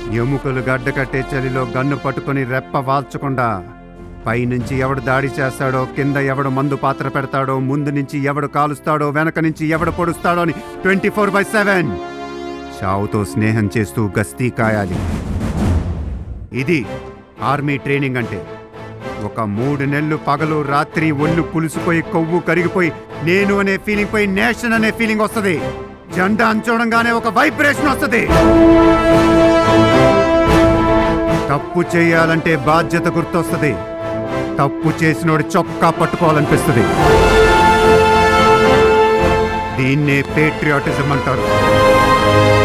ఎముకలు గడ్డకట్టే చలిలో గన్ను పట్టుకుని రెప్ప వాల్చకుండా పైనుంచి ఎవడు దాడి చేస్తాడో, కింద ఎవడు మందు పాత్ర పెడతాడో, ముందు నుంచి ఎవడు కాలుస్తాడో, వెనక నుంచి ఎవడు పొడుస్తాడో అని 24/7 చావుతో స్నేహం చేస్తూ గస్తీ కాయాలి. ఇది ఆర్మీ ట్రైనింగ్ అంటే. ఒక 3 నెలలు పగలు రాత్రి ఒళ్ళు పులిసిపోయి కొవ్వు కరిగిపోయి నేను అనే ఫీలింగ్ పోయి నేషన్ అనే ఫీలింగ్ వస్తుంది. జెండా అంచోడంగానే ఒక వైబ్రేషన్ వస్తుంది. తప్పు చేయాలంటే బాధ్యత గుర్తొస్తుంది. తప్పు చేసినోడి చొక్కా పట్టుకోవాలనిపిస్తుంది. దీన్నే పేట్రియాటిజం అంటారు.